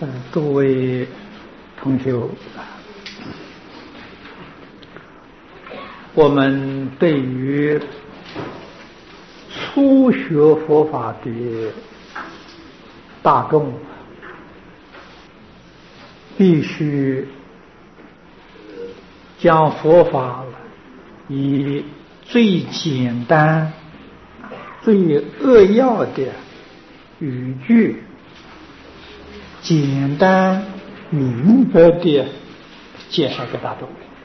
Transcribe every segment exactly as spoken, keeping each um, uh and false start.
嗯，诸位同学，我们对于初学佛法的大众，必须将佛法以最简单、最扼要的语句，简单明白的介绍给大众。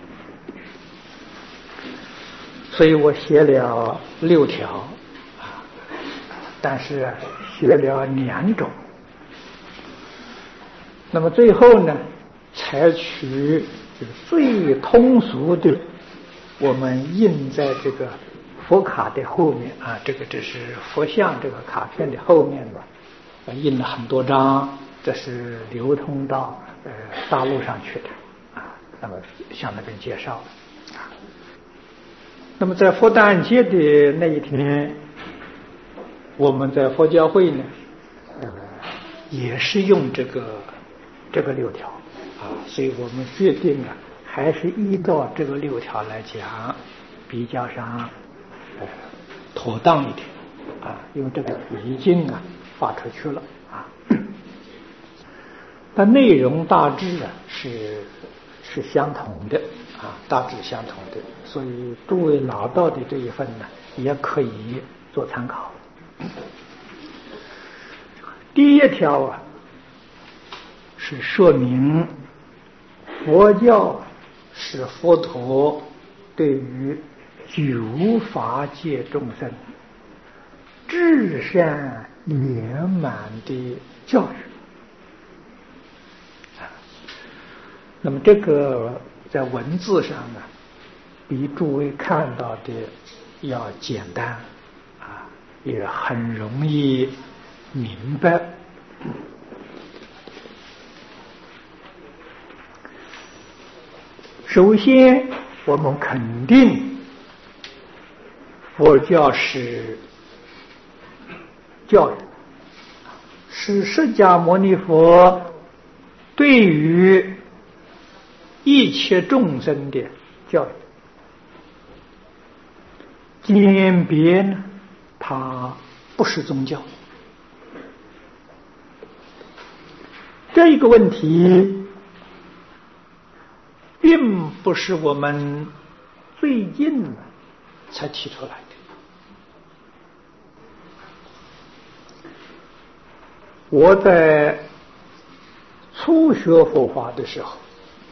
所以我写了六条，但是写了两种。那么最后呢，采取最通俗的，我们印在这个佛卡的后面啊，这个这是佛像这个卡片的后面吧，印了很多张，这是流通到呃大陆上去的啊。那么向那边介绍啊。那么在佛诞节的那一天，我们在佛教会呢，呃，也是用这个这个六条啊，所以我们决定啊，还是依照这个六条来讲，比较上呃妥当一点啊，因为这个已经啊发出去了啊。但内容大致啊是是相同的啊，大致相同的，所以诸位拿到的这一份呢，也可以做参考。第一条啊，是说明佛教是佛陀对于九法界众生至善圆满的教育。那么这个在文字上呢，比诸位看到的要简单啊，也很容易明白。首先，我们肯定佛教是教育，是释迦牟尼佛对于一切众生的教育。鉴别呢，它不是宗教。这一个问题并不是我们最近才提出来的。我在初学佛法的时候，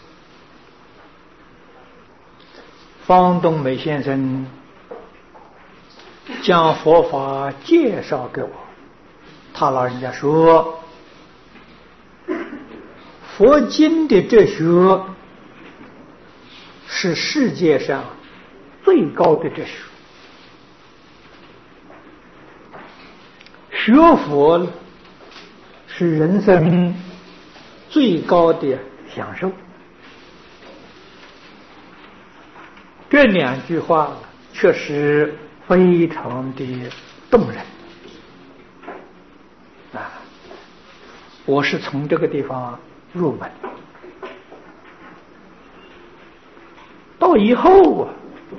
方东美先生将佛法介绍给我，他老人家说，佛经的哲学是世界上最高的哲学，学佛是人生最高的享受。这两句话确实非常的动人啊！我是从这个地方入门，到以后啊，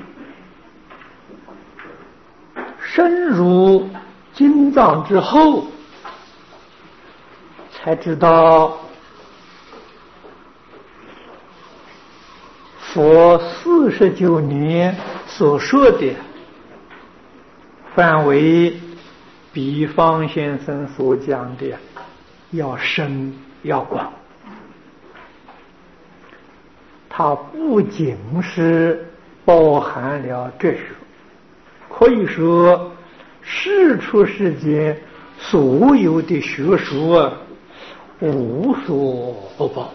深入经藏之后，才知道佛四十九年所说的范围，比方先生所讲的要深要广。它不仅是包含了哲学，可以说世出世间所有的学术啊，无所不包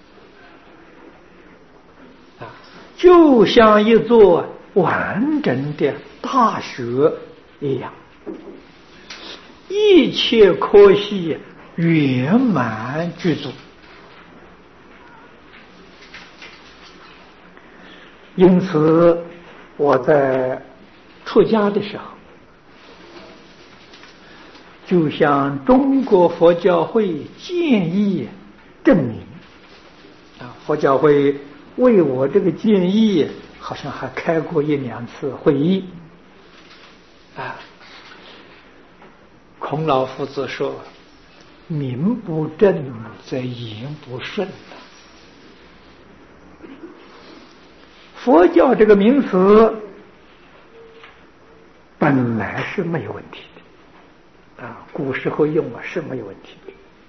啊，就像一座完整的大学一样，一切科系圆满具足。因此我在出家的时候，就向中国佛教会建议证明啊，佛教会为我这个建议，好像还开过一两次会议啊。孔老夫子说：“名不正则言不顺。”佛教这个名词本来是没有问题的啊，古时候用啊是没有问题的。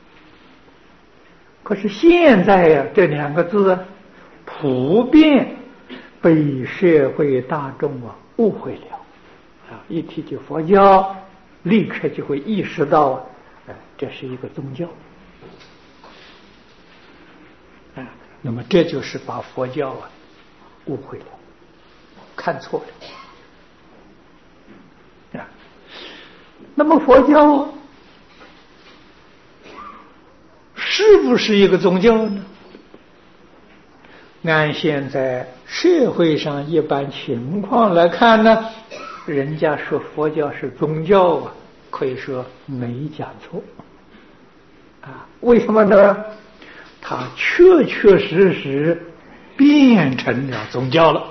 可是现在呀、啊，这两个字普遍被社会大众啊误会了啊，一提起佛教，立刻就会意识到啊，呃、这是一个宗教啊。那么这就是把佛教啊误会了，看错了啊。那么佛教是不是一个宗教呢？按现在社会上一般情况来看呢，人家说佛教是宗教啊，可以说没讲错啊。为什么呢？它确确实实变成了宗教了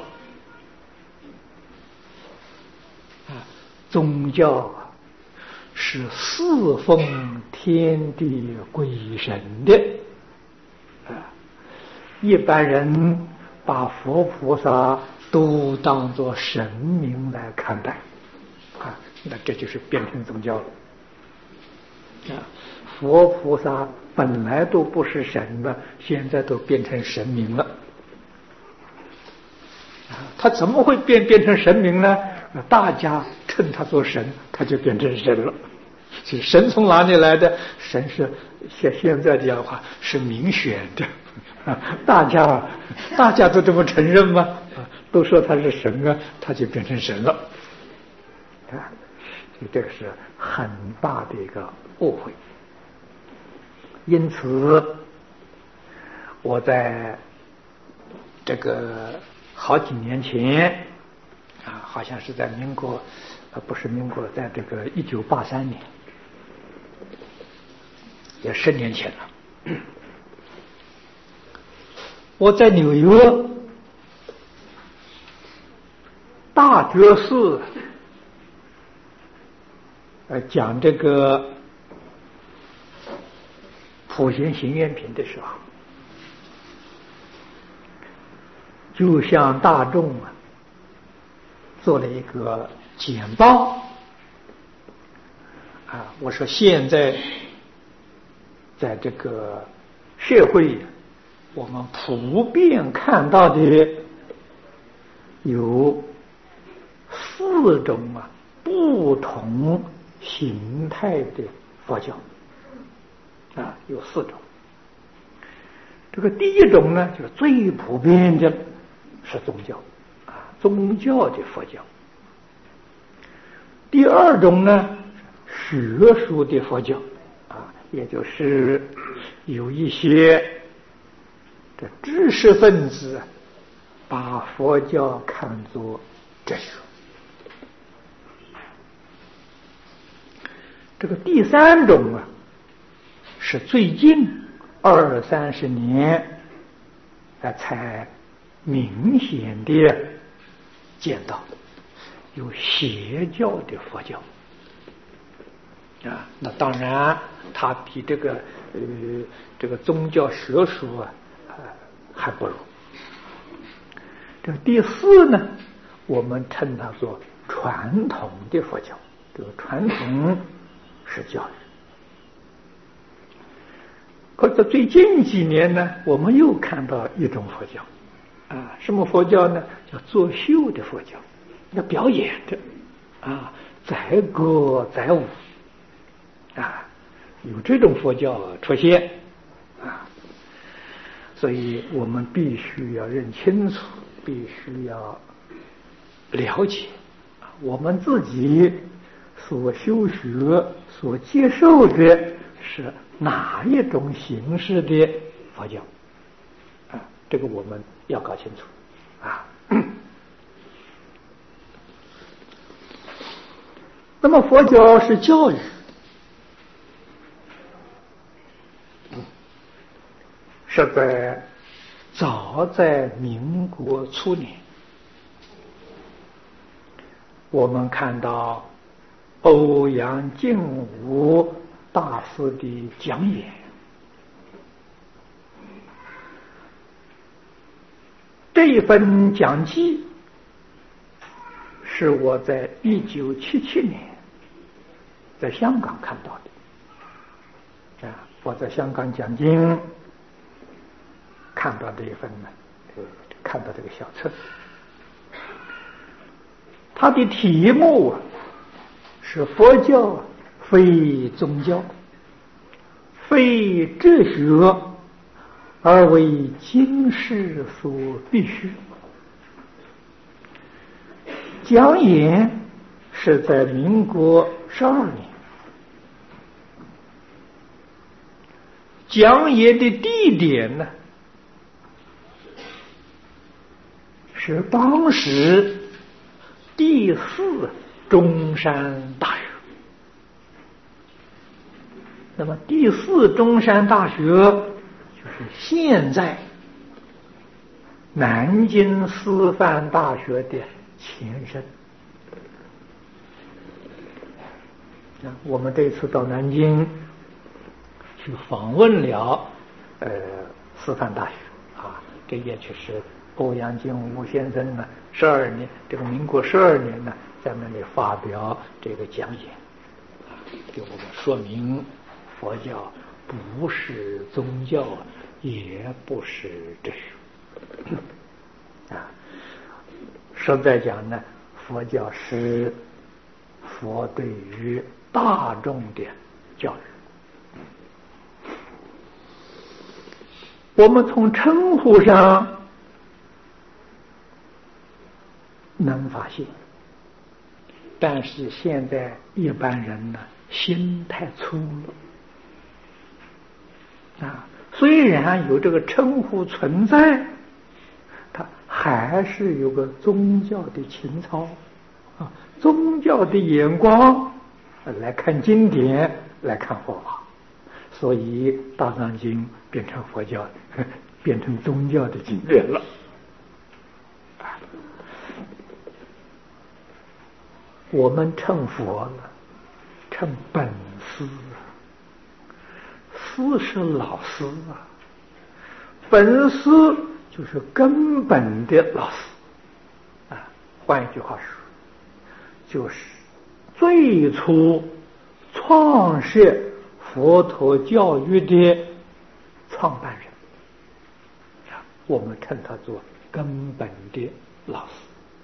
啊！宗教啊，是侍奉天地鬼神的啊。一般人把佛菩萨都当作神明来看待啊，那这就是变成宗教了啊！佛菩萨本来都不是神了，现在都变成神明了啊！他怎么会变变成神明呢？大家称他做神，他就变成神了。是神从哪里来的？神是现现在讲的话是民选的啊，大家大家都这么承认吗？啊，都说他是神啊，他就变成神了啊！这个是很大的一个误会。因此，我在这个好几年前啊，好像是在民国，呃，不是民国，在这个一九八三年，也十年前了。我在纽约大觉寺，呃，讲这个普贤行愿品的时候，就向大众啊做了一个简报啊。我说现在在这个社会，我们普遍看到的有四种啊不同形态的佛教啊，有四种。这个第一种呢，就是最普遍的是宗教啊，宗教的佛教。第二种呢，学术的佛教啊，也就是有一些这知识分子把佛教看作哲学。这个第三种啊，是最近二三十年啊才明显的见到有邪教的佛教啊。那当然，它比这个呃这个宗教学术啊啊还不如。这个第四呢，我们称它做传统的佛教。这个传统是教育。可是最近几年呢，我们又看到一种佛教啊，什么佛教呢？叫作秀的佛教，要表演的啊，载歌载舞啊，有这种佛教出现啊。所以我们必须要认清楚，必须要了解我们自己所修学、所接受的是哪一种形式的佛教啊？这个我们要搞清楚啊。那么佛教是教育， 是在早在民国初年，我们看到欧阳靖武大师的讲演，这一份讲记是我在一九七七年在香港看到的。啊，我在香港讲经看到这一份呢，呃，看到这个小册子，它的题目是佛教非宗教，非哲学，而为经世所必须。讲演是在民国十二年，讲演的地点呢是当时第四中山大学。那么第四中山大学就是现在南京师范大学的前身。我们这次到南京去访问了呃师范大学啊，这也就是欧阳靖武先生呢，十二年这个民国十二年呢，在那里发表这个讲演，给我们说明佛教不是宗教，也不是哲学啊。实在讲呢，佛教是佛对于大众的教育。我们从称呼上能发现，但是现在一般人呢心太粗了啊，虽然有这个称呼存在，它还是有个宗教的情操啊，宗教的眼光来看经典，来看佛法，所以《大藏经》变成佛教，变成宗教的经典了。我们称佛了，称本师，师是老师啊，本师就是根本的老师啊。换一句话说，就是最初创设佛陀教育的创办人，我们称他做根本的老师。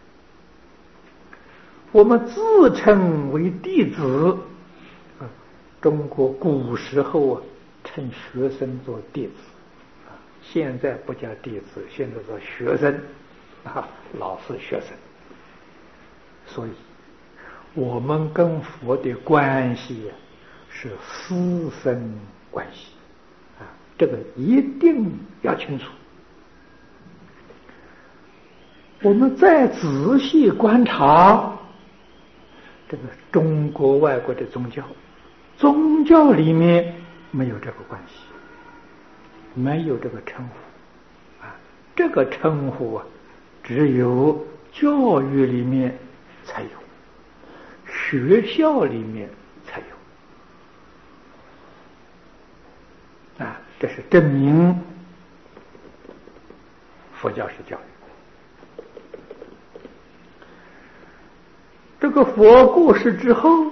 我们自称为弟子，中国古时候啊，称学生做弟子，现在不叫弟子，现在叫学生啊，老师学生。所以我们跟佛的关系是师生关系啊，这个一定要清楚。我们再仔细观察这个中国外国的宗教，宗教里面没有这个关系，没有这个称呼啊，这个称呼啊，只有教育里面才有，学校里面才有啊，这是证明佛教是教育。这个佛过世之后，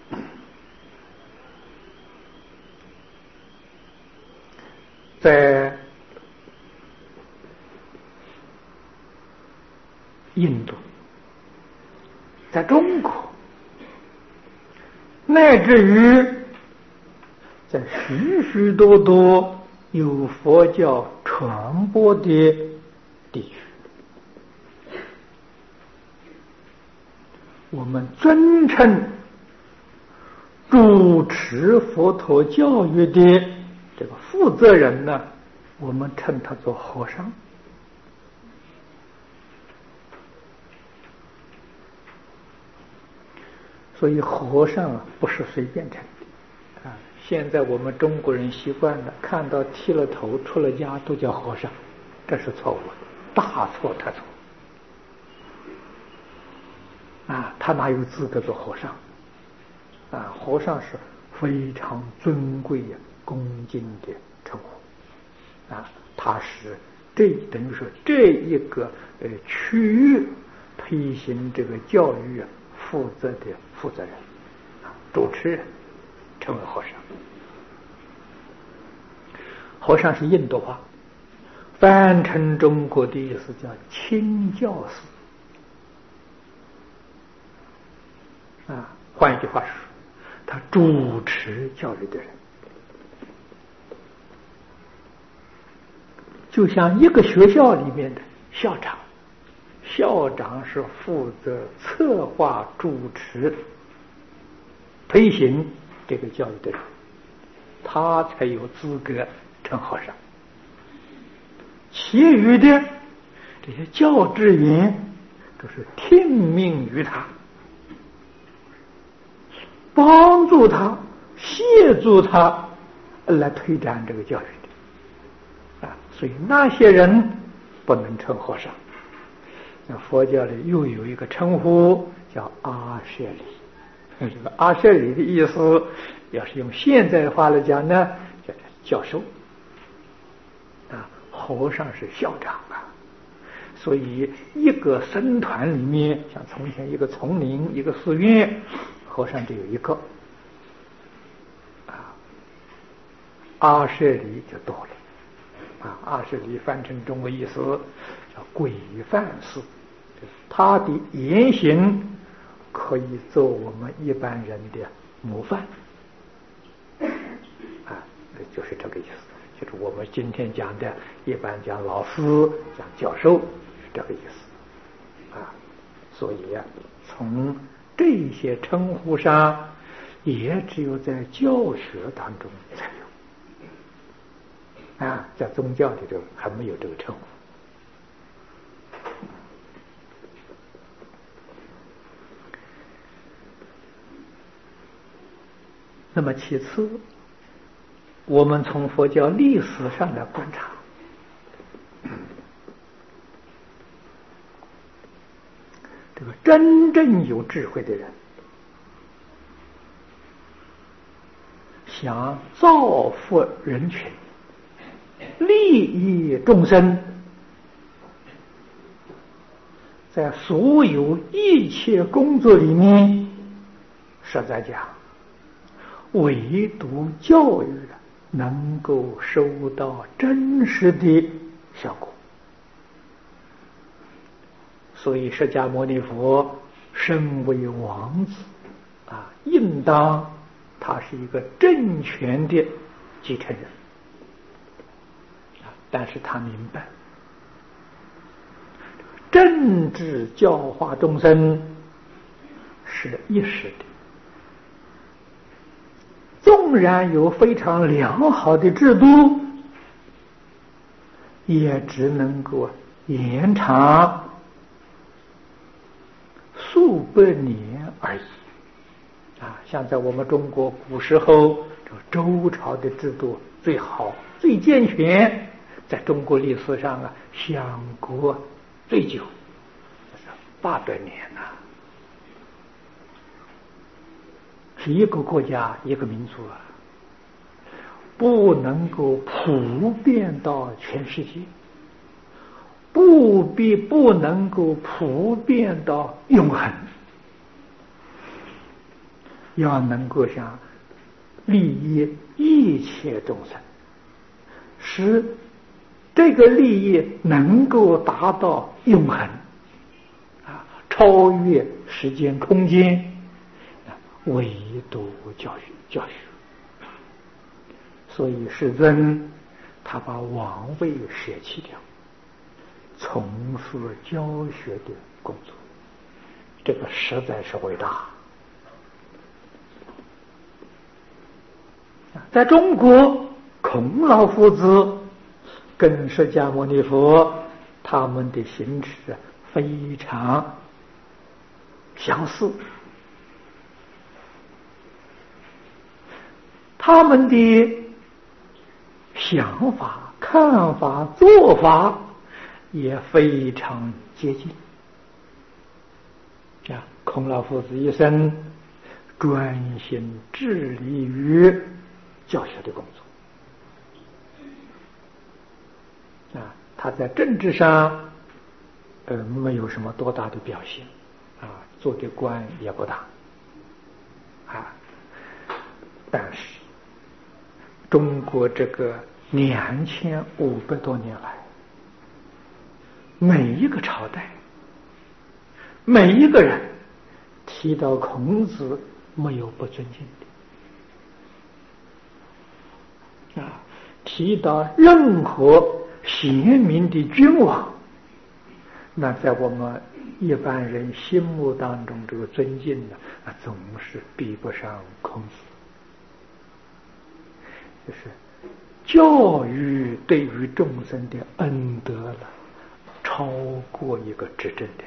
在印度，在中国，乃至于在许许多多有佛教传播的地区，我们尊称主持佛陀教育的这个负责人呢，我们称他做和尚。所以和尚啊，不是随便称的啊。 现在我们中国人习惯了，看到剃了头出了家都叫和尚，这是错误的，大错特错。啊，他哪有资格做和尚？啊，和尚是非常尊贵呀、恭敬的称呼。啊，他是这等于说这一个呃区域推行这个教育啊负责的负责人，啊，主持人，称为和尚。和尚是印度话，翻成中国的意思叫清教士。啊，换一句话说，他主持教育的人，就像一个学校里面的校长，校长是负责策划、主持、推行这个教育的人，他才有资格称和尚。其余的这些教职员都是听命于他，帮助他、协助他来推展这个教育的啊，所以那些人不能称和尚。那佛教里又有一个称呼叫阿舍利，这个阿舍利的意思，要是用现在话来讲呢，叫教授啊，和尚是校长啊。所以一个僧团里面，像从前一个丛林、一个寺院，和尚只有一个啊，阿舍利就多了啊。阿舍利翻成中文意思叫规范式，他的言行可以做我们一般人的模范啊，就是这个意思，就是我们今天讲的，一般讲老师、讲教授，是这个意思啊。所以啊，从这些称呼上，也只有在教学当中才有啊，在宗教里头还没有这个称呼。那么其次，我们从佛教历史上来观察，这个真正有智慧的人，想造福人群、利益众生，在所有一切工作里面，实在讲，唯独教育能够收到真实的效果。所以释迦牟尼佛身为王子啊，应当他是一个政权的继承人啊，但是他明白政治教化众生是一时的，纵然有非常良好的制度，也只能够延长数百年而已啊！像在我们中国古时候，这周朝的制度最好、最健全，在中国历史上啊，享国最久，八百年呐、啊，是一个国家、一个民族啊，不能够普遍到全世界。不必不能够普遍到永恒，要能够想利益一切众生，使这个利益能够达到永恒啊，超越时间空间，唯独教育教育。所以世尊他把王位舍弃掉，从事教学的工作，这个实在是伟大。在中国，孔老夫子跟释迦牟尼佛他们的行持非常相似。 他们的想法、看法、做法也非常接近。啊，孔老夫子一生专心致力于教学的工作。啊，他在政治上呃没有什么多大的表现，啊，做的官也不大，啊，但是中国这个两千五百多年来，每一个朝代，每一个人提到孔子没有不尊敬的，啊，提到任何贤明的君王，那在我们一般人心目当中，这个尊敬呢，啊，总是比不上孔子。就是教育对于众生的恩德了，超过一个执政的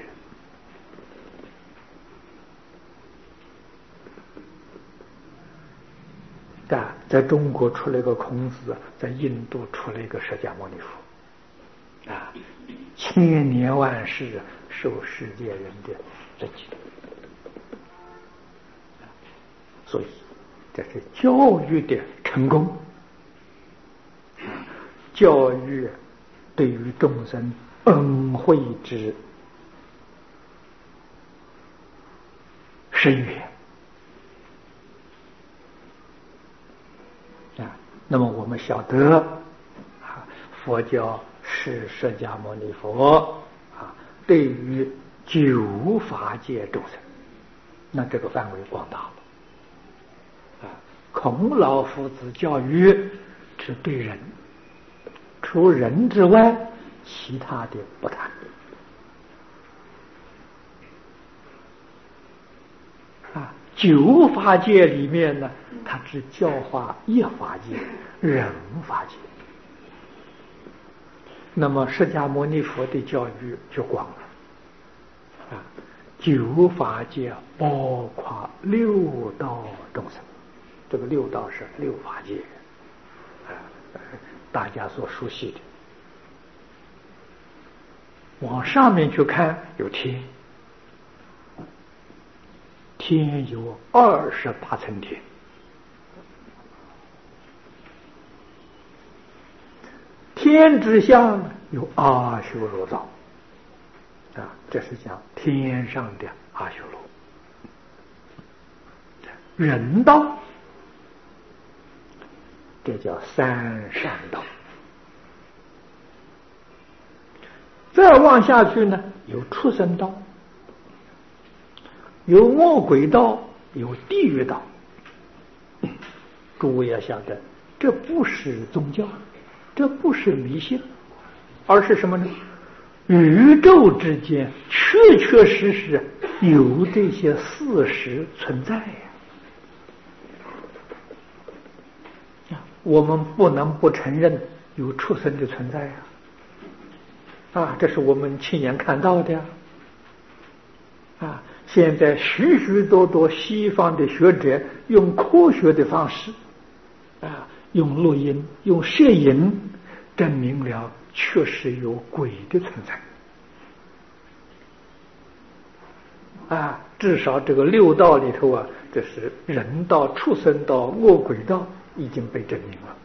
人。啊，在中国出了一个孔子，在印度出了一个释迦牟尼佛，啊，千年万世受世界人的尊敬。所以这是教育的成功，教育对于众生恩惠之深远啊。那么我们晓得啊，佛教是释迦牟尼佛啊，对于九法界众生，那这个范围广大了啊。孔老夫子教育是对人，除人之外，其他的不谈啊。九法界里面呢，他只教化一法界，人法界。那么释迦牟尼佛的教育就广了啊，九法界包括六道众生，这个六道是六法界啊，大家所熟悉的。往上面去看，有天，天有二十八层天，天之下呢有阿修罗道啊，这是讲天上的阿修罗。人道，这叫三善道。再往下去呢，有畜生道，有恶鬼道，有地狱道。诸位要晓得，这不是宗教，这不是迷信，而是什么呢？宇宙之间确确实实有这些事实存在呀。我们不能不承认有畜生的存在呀。啊，这是我们亲眼看到的呀！啊，现在许许多多西方的学者用科学的方式，啊，用录音、用摄影，证明了确实有鬼的存在。啊，至少这个六道里头啊，这是人道、畜生道、恶鬼道已经被证明了。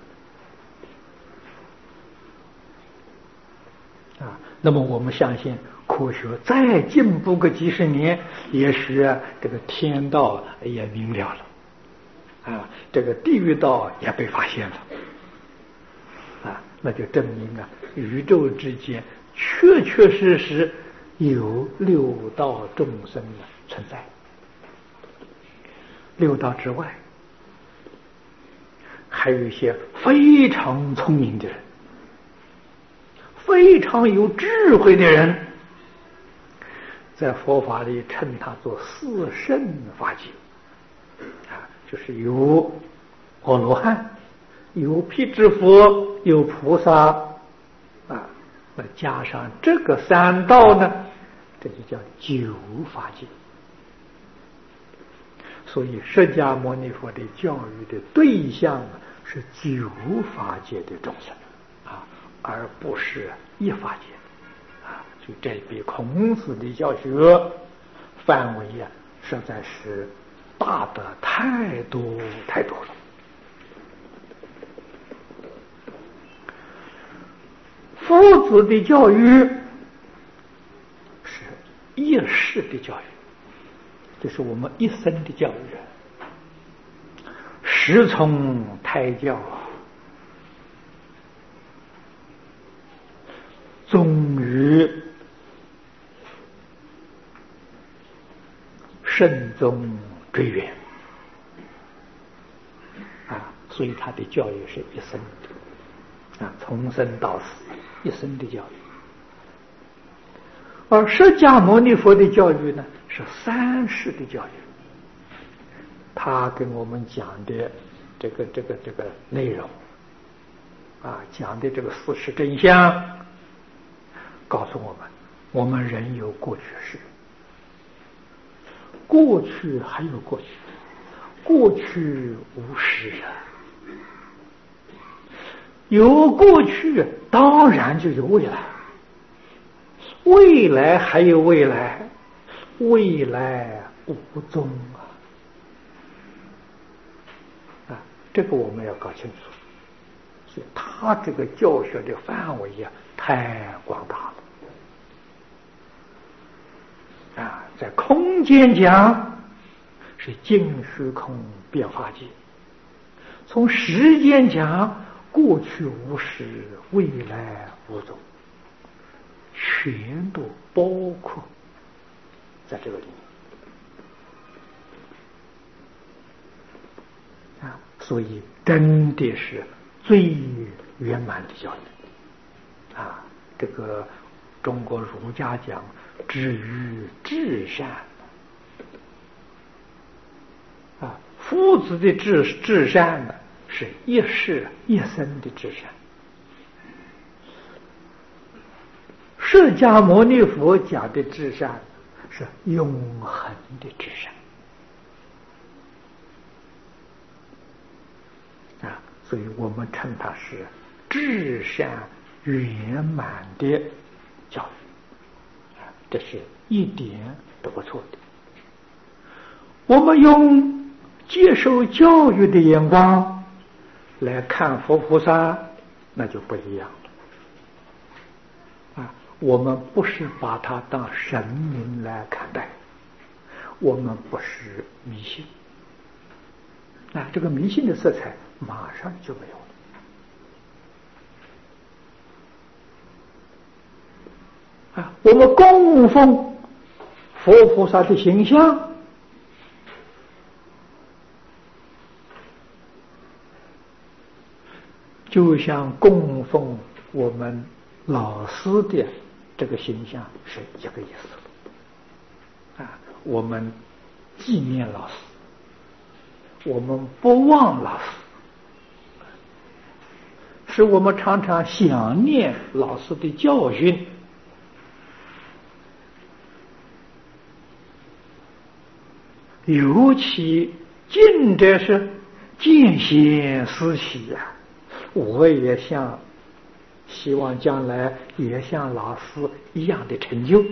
啊，那么我们相信科学再进步个几十年，也许啊，这个天道也明了了，啊，这个地狱道也被发现了，啊，那就证明啊，宇宙之间确确实实有六道众生的存在。六道之外，还有一些非常聪明的人，非常有智慧的人，在佛法里称他做四圣法界啊，就是有阿罗汉，有辟支佛，有菩萨啊，那加上这个三道呢，这就叫九法界。 所以释迦牟尼佛的教育的对象是九法界的众生啊，而不是一法界啊。所以这比孔子的教学范围啊，实在是大的太多太多了。夫子的教育是一世的教育，就是我们一生的教育，时从胎教，终于慎终追远啊，所以他的教育是一生的啊，从生到死一生的教育。而释迦牟尼佛的教育呢，是三世的教育。他跟我们讲的这个这个这个内容啊，讲的这个事实真相，告诉我们，我们人有过去式，过去还有过去，过去无时啊。有过去，当然就有未来，未来还有未来，未来无踪啊！啊，这个我们要搞清楚。所以他这个教学的范围呀、啊，太广大了啊！在空间讲是尽虚空变化界，从时间讲，过去无时，未来无踪，全都包括在这个里面啊！所以真的是最圆满的教育啊！这个中国儒家讲至于至善啊，夫子的至至善呢，是一世一生的至善。释迦牟尼佛讲的至善是永恒的至善啊，所以我们称它是至善圆满的教育，这是一点都不错的。我们用接受教育的眼光来看佛菩萨，那就不一样了啊！我们不是把它当神明来看待，我们不是迷信啊，这个迷信的色彩马上就没有了啊！我们供奉佛菩萨的形象，就像供奉我们老师的这个形象是一个意思啊！我们纪念老师，我们不忘老师，使我们常常想念老师的教训，尤其近的是见贤思齐呀、啊。我也像希望将来也像老师一样的成就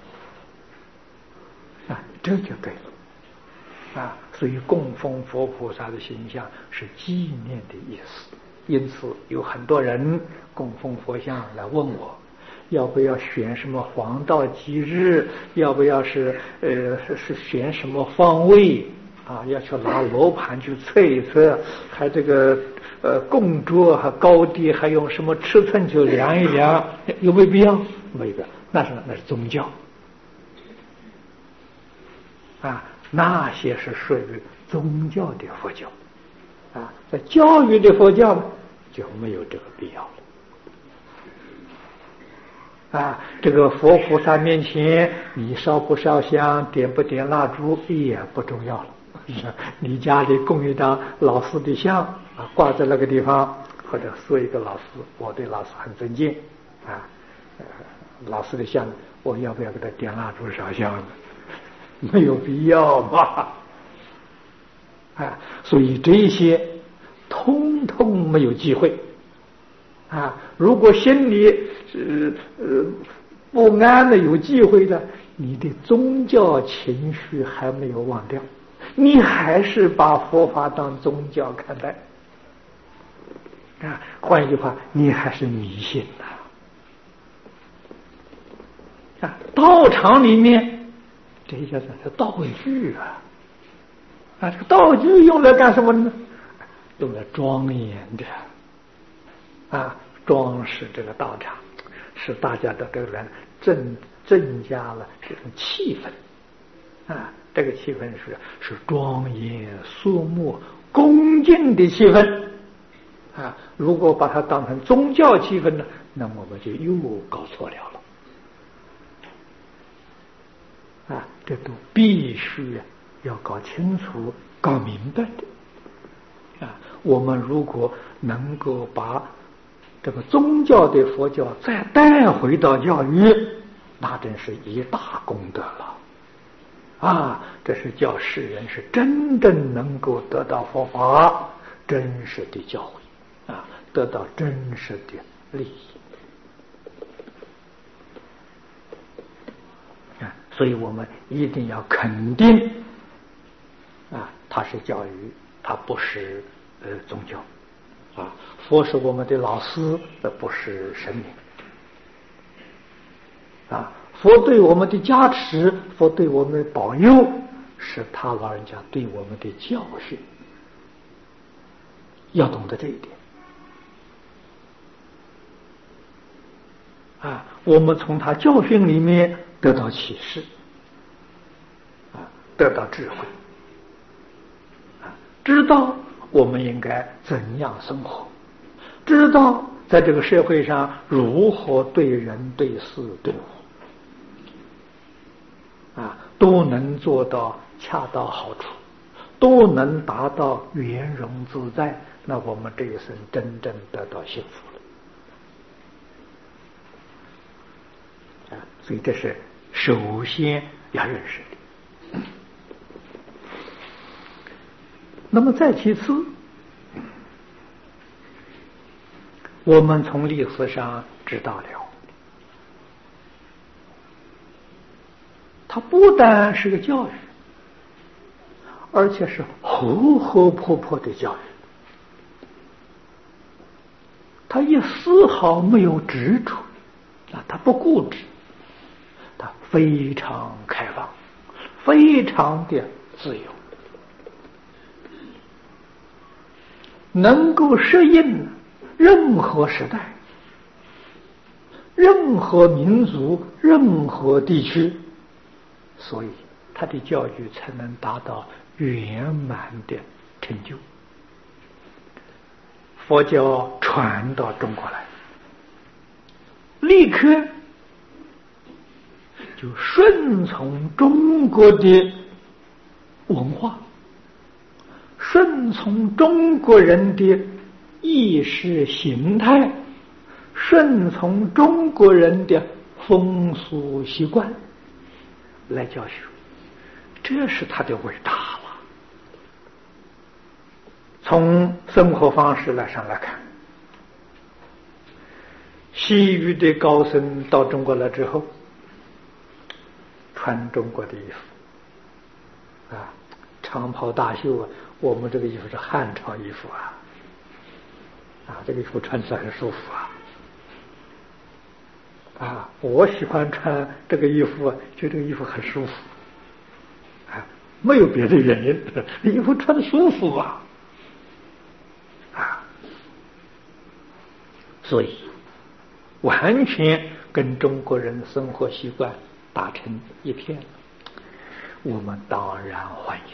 啊，这就对了啊！所以供奉佛菩萨的形象是纪念的意思。因此有很多人供奉佛像来问我，要不要选什么黄道吉日，要不要是呃是选什么方位啊？要去拿罗盘去测一测，还这个呃供桌和高低，还用什么尺寸去量一量，有没有必要？没有必要，那是那是宗教啊，那些是属于宗教的佛教啊，在教育的佛教就没有这个必要了啊。这个佛菩萨面前，你烧不烧香，点不点蜡烛也不重要了。你家里供一张老师的像啊，挂在那个地方，或者说一个老师，我对老师很尊敬啊，呃，老师的像，我要不要给他点蜡烛烧香呢？没有必要嘛。 啊，所以这些通通没有机会啊。如果心里呃呃不安的有机会的，你的宗教情绪还没有忘掉，你还是把佛法当宗教看待啊。换一句话，你还是迷信的啊。道场里面这叫做道具啊。啊，这个道具用来干什么呢？用来庄严的，啊，装饰这个道场，使大家的这个人增增加了这种气氛，啊，这个气氛是是庄严肃穆、恭敬的气氛，啊，如果把它当成宗教气氛呢，那么我们就又搞错了了，啊，这都必须要搞清楚、搞明白的啊！我们如果能够把这个宗教的佛教再带回到教育，那真是一大功德了啊！这是叫世人是真正能够得到佛法真实的教诲啊，得到真实的利益啊！所以我们一定要肯定。啊，它是教育，它不是呃宗教，啊，佛是我们的老师，而不是神明，啊，佛对我们的加持，佛对我们的保佑，是他老人家对我们的教训，要懂得这一点，啊，我们从他教训里面得到启示，啊，得到智慧。知道我们应该怎样生活，知道在这个社会上如何对人对事对物啊，都能做到恰到好处，都能达到圆融自在，那我们这一生真正得到幸福了啊！所以这是首先要认识的。那么再其次，我们从历史上知道了，它不但是个教育，而且是活活泼泼的教育，它也丝毫没有执着啊，它不固执，它非常开放，非常的自由。能够适应任何时代、任何民族、任何地区，所以他的教育才能达到圆满的成就。佛教传到中国来，立刻就顺从中国的文化，顺从中国人的意识形态，顺从中国人的风俗习惯来教学，这是他的伟大了。从生活方式来上来看，西域的高僧到中国来之后，穿中国的衣服啊，长袍大袖啊，我们这个衣服是汉朝衣服啊，啊，这个衣服穿起来很舒服啊，啊，我喜欢穿这个衣服啊，觉得这个衣服很舒服，啊，没有别的原因，衣服穿的舒服啊，啊，所以完全跟中国人生活习惯打成一片了，我们当然欢迎。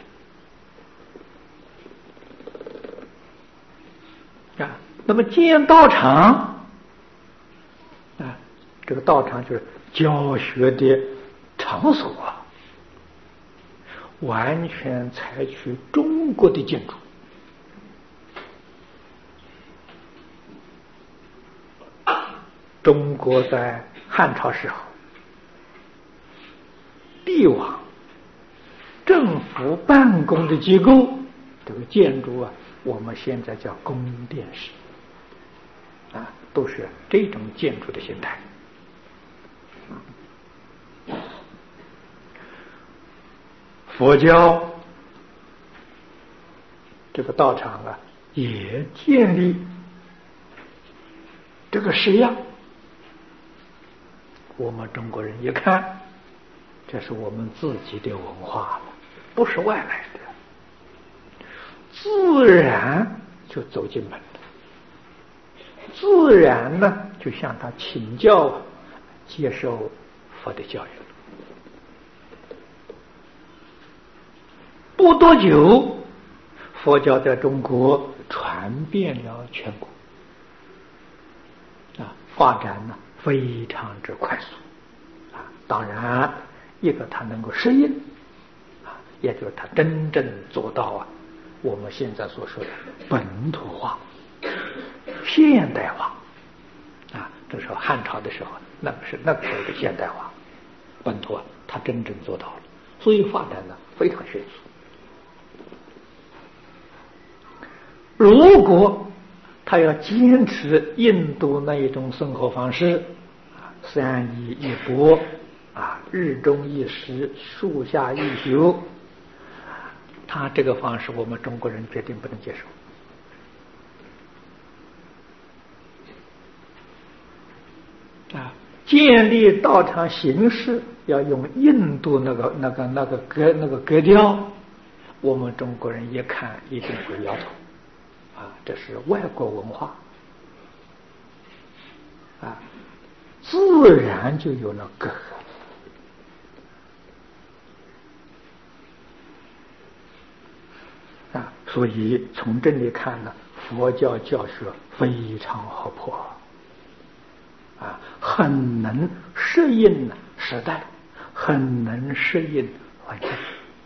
啊，那么建道场啊，这个道场就是教学的场所啊，完全采取中国的建筑。中国在汉朝时候，帝王、政府办公的机构这个建筑啊，我们现在叫宫殿式啊，都是这种建筑的形态。佛教这个道场啊，也建立这个式样。我们中国人一看，这是我们自己的文化了，不是外来的，自然就走进门了，自然呢就向他请教，接受佛的教育了。不多久，佛教在中国传遍了全国，啊，发展呢非常之快速，啊，当然，一个它能够适应，啊，也就是它真正做到啊，我们现在所说的本土化、现代化，啊，这时候汉朝的时候，那个是那个时候的现代化、本土啊，它真正做到了，所以发展呢非常迅速。如果他要坚持印度那一种生活方式，啊，三衣一钵，啊，日中一食，树下一宿，他这个方式我们中国人决定不能接受。啊，建立道场形式要用印度那个那个那个格那个格调，我们中国人一看一定会摇头。啊，这是外国文化，啊，自然就有了隔阂。啊，所以从这里看呢，佛教教学非常活泼，啊，很能适应时代，很能适应环境。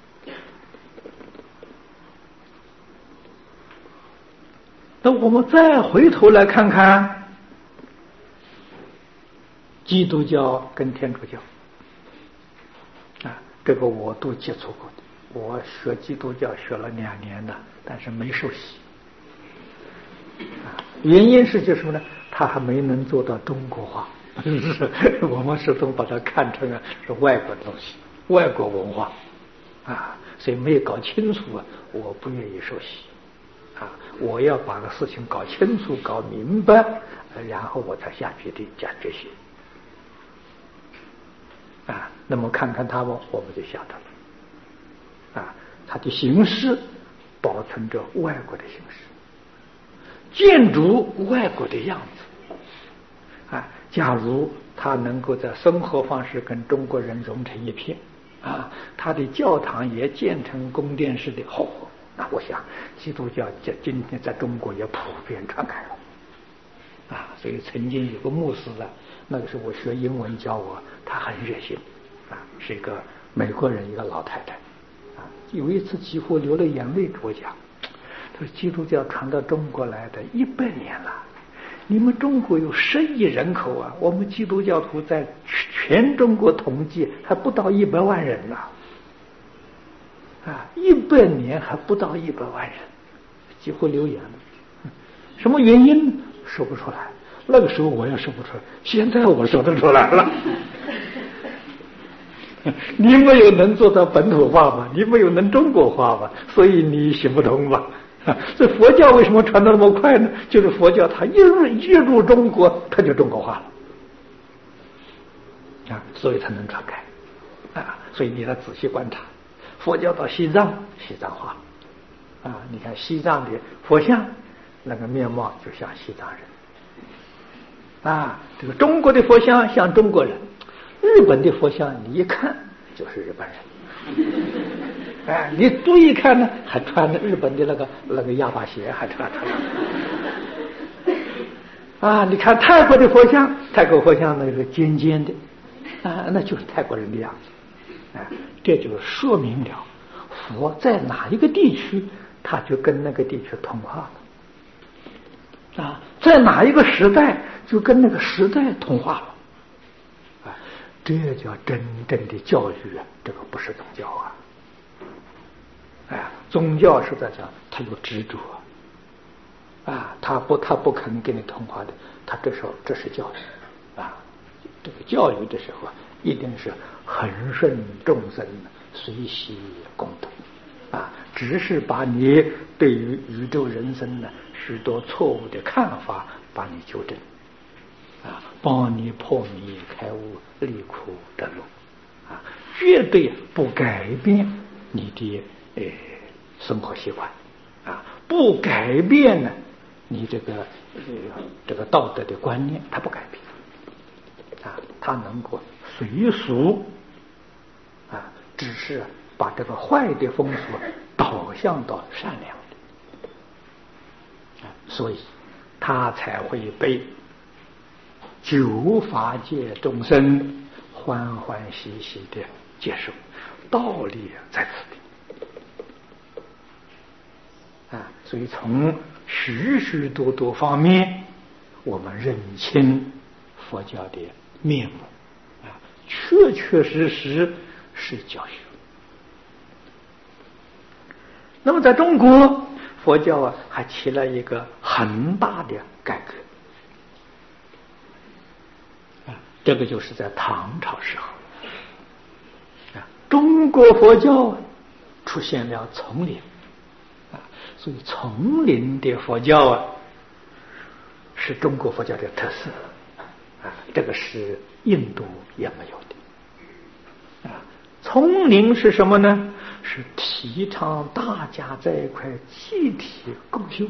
那我们再回头来看看基督教跟天主教，啊，这个我都接触过的。我学基督教学了两年了，但是没受洗。啊，原因是就是什么呢？他还没能做到中国化，我们始终把它看成啊是外国的东西，外国文化，啊，所以没有搞清楚啊，我不愿意受洗。啊，我要把个事情搞清楚、搞明白，然后我才下决定讲这些。啊，那么看看他们，我们就晓得了。啊，它的形式保存着外国的形式，建筑外国的样子。啊，假如他能够在生活方式跟中国人融成一片，啊，他的教堂也建成宫殿式的后。那我想，基督教在今天在中国也普遍传开了，啊，所以曾经有个牧师啊，那个时候我学英文教我，他很热心，啊，是一个美国人，一个老太太，啊，有一次几乎流了眼泪给我讲，他说基督教传到中国来的一百年了，你们中国有十亿人口啊，我们基督教徒在全中国统计还不到一百万人呢。啊，一百年还不到一百万人，几乎流眼了。什么原因说不出来？那个时候我也说不出来，现在我说得出来了。你没有能做到本土化吧？你没有能中国化吧？所以你行不通吧？这佛教为什么传得那么快呢？就是佛教它一入一入中国，它就中国化了啊，所以它能传开啊。所以你要仔细观察。佛教到西藏，西藏化啊！你看西藏的佛像，那个面貌就像西藏人啊。这个中国的佛像像中国人，日本的佛像你一看就是日本人。哎，你注意看呢，还穿着日本的那个那个亚巴鞋，还穿着。啊，你看泰国的佛像，泰国佛像那个尖尖的，啊，那就是泰国人的样子。哎，这就说明了佛在哪一个地区，他就跟那个地区同化了啊，在哪一个时代就跟那个时代同化了啊，这叫真正的教育啊，这个不是宗教啊。哎， 宗教是在讲，他有执着啊，他不他不肯跟你通话的，他这时候这是教育啊，这个教育的时候啊，一定是恒顺众生，随喜功德啊，只是把你对于宇宙人生呢许多错误的看法，把你纠正啊，帮你破迷开悟，离苦得乐啊，绝对不改变你的呃生活习惯啊，不改变呢你这个呃这个道德的观念，它不改变啊，它能够随俗啊，只是把这个坏的风俗导向到善良的啊，所以他才会被九法界众生欢欢喜喜的接受，道理在此地啊，所以从许许多多方面，我们认清佛教的面目啊，确确实实是教学。那么在中国，佛教啊还起了一个很大的改革啊，这个就是在唐朝时候啊，中国佛教出现了丛林啊，所以丛林的佛教啊是中国佛教的特色啊，这个是印度也没有的啊。丛林是什么呢？是提倡大家在一块集体共修，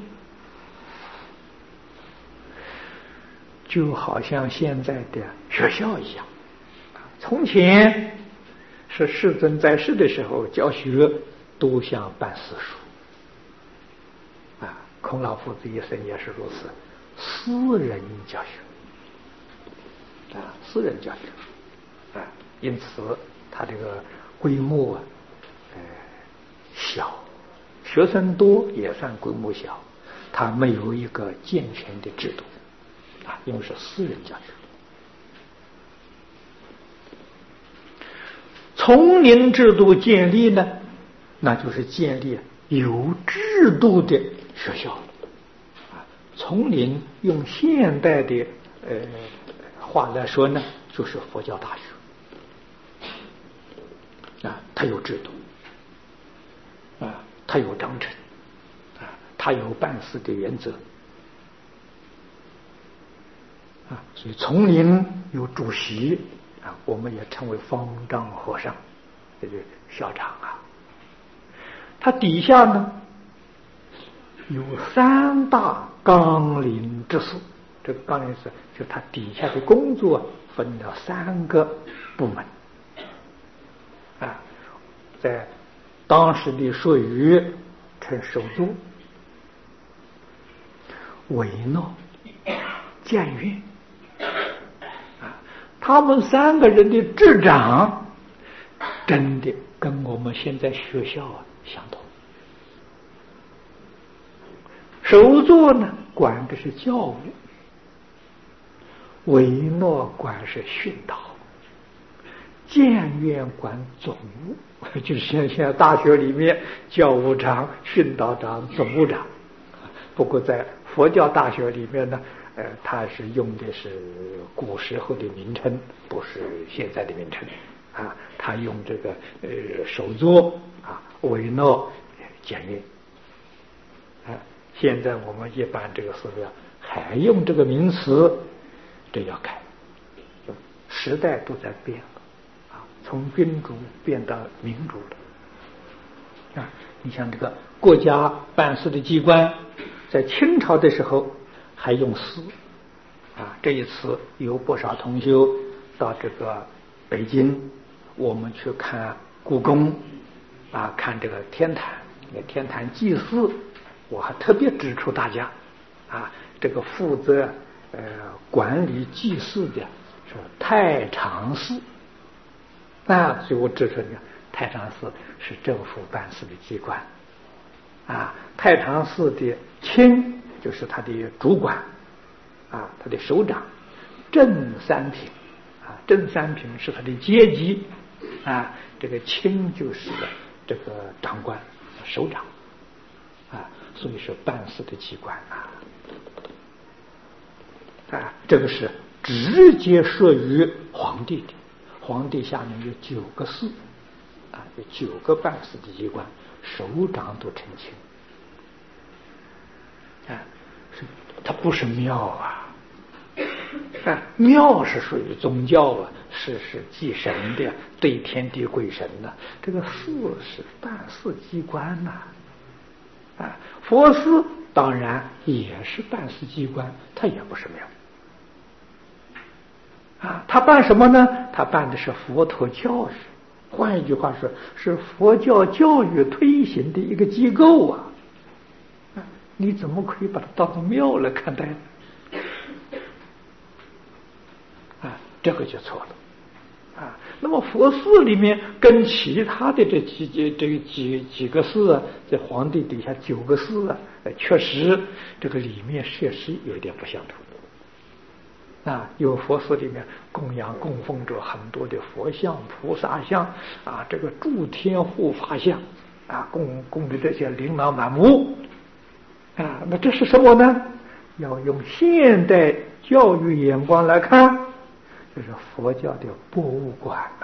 就好像现在的学校一样。从前是世尊在世的时候教学都像办私塾啊，孔老夫子一生也是如此，私人教学啊，私人教学啊，因此他这个规模啊呃小，学生多也算规模小，他没有一个健全的制度啊，因为是私人教学。丛林制度建立呢，那就是建立有制度的学校啊。丛林用现代的呃话来说呢，就是佛教大学啊，它有制度啊，它有章程啊，它有办事的原则啊，所以丛林有主席啊，我们也称为方丈和尚，这就是校长啊。他底下呢有三大纲领之事，这个纲领是就他底下的工作分了三个部门啊，在当时的术语称首座、维诺、监院啊，他们三个人的执掌真的跟我们现在学校啊相同。首座呢管的是教务，维诺管是训导，监院管总务，就是现现在大学里面教务长、训导长、总务长。不过在佛教大学里面呢，呃，它是用的是古时候的名称，不是现在的名称啊。他用这个呃首座啊、维诺、监院啊。现在我们一般这个寺庙还用这个名词，这要改，时代都在变了啊，从君主变到民主了啊。你像这个国家办事的机关，在清朝的时候还用司啊。这一次有不少同修到这个北京，我们去看故宫啊，看这个天坛，那天坛祭祀。我还特别指出大家啊，这个负责呃管理祭祀的是太常寺啊，所以我指出呢，太常寺是政府办事的机关啊，太常寺的卿就是他的主管啊，他的首长，正三品啊，正三品是他的阶级啊，这个卿就是这个长官， 首长啊，所以是办事的机关啊。啊，这个是直接属于皇帝的，皇帝下面有九个司，啊，有九个办事的机关，首长都称卿。啊，是它不是庙啊，啊，庙是属于宗教啊，是是祭神的，对天地鬼神的，这个寺是办事机关呐，啊，啊，佛寺当然也是办事机关，它也不是庙。啊，他办什么呢？他办的是佛陀教育，换一句话说，是佛教教育推行的一个机构啊！啊，你怎么可以把它当成庙来看待呢？啊，这个就错了。啊，那么佛寺里面跟其他的这几几这几几个寺啊，在皇帝底下九个寺啊，确实这个里面设施有点不相同。啊，有佛寺里面供养供奉着很多的佛像、菩萨像啊，这个诸天护法像啊，供供的这些琳琅满目啊，那这是什么呢？要用现代教育眼光来看，这是佛教的博物馆